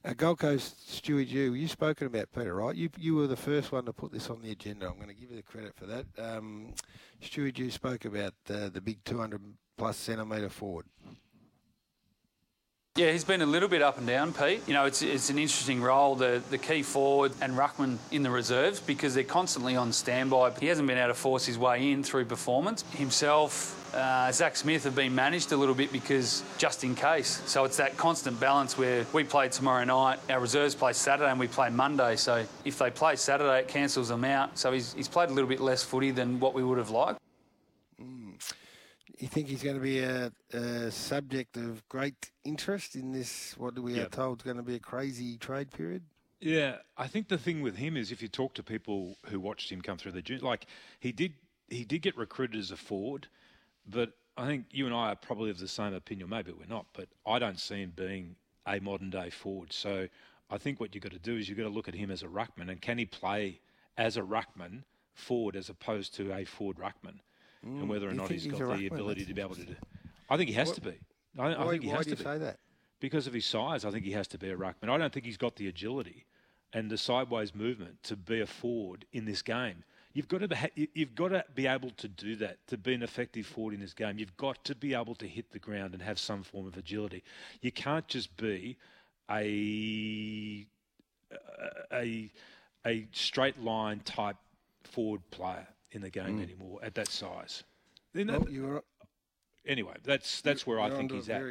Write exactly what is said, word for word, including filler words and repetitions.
Uh, Gold Coast, Stewie Jew, you've spoken about Peter, right? You you were the first one to put this on the agenda. I'm going to give you the credit for that. Um, Stewie Jew spoke about uh, the big two hundred plus centimetre forward. Yeah, he's been a little bit up and down, Pete. You know, it's it's an interesting role, the the key forward and ruckman in the reserves, because they're constantly on standby. He hasn't been able to force his way in through performance. Himself, uh, Zach Smith have been managed a little bit because just in case. So it's that constant balance where we play tomorrow night, our reserves play Saturday and we play Monday. So if they play Saturday, it cancels them out. So he's, he's played a little bit less footy than what we would have liked. Mm. You think he's going to be a, a subject of great interest in this, what we yep. are told is going to be a crazy trade period? Yeah, I think the thing with him is if you talk to people who watched him come through the junior, like he did, he did get recruited as a forward, but I think you and I are probably of the same opinion. Maybe we're not, but I don't see him being a modern day forward. So I think what you've got to do is you've got to look at him as a ruckman, and can he play as a ruckman forward as opposed to a forward ruckman? Mm, and whether or not he's, he's got the ruckman, ability to be able to do. I think he has what, to be. I, why, I think he why has do you to be. say that? Because of his size, I think he has to be a ruckman. I don't think he's got the agility and the sideways movement to be a forward in this game. You've got to be, you've got to be able to do that, to be an effective forward in this game. You've got to be able to hit the ground and have some form of agility. You can't just be a a a straight line type forward player in the game mm. anymore at that size. Well, you're, anyway, that's that's where I think he's at.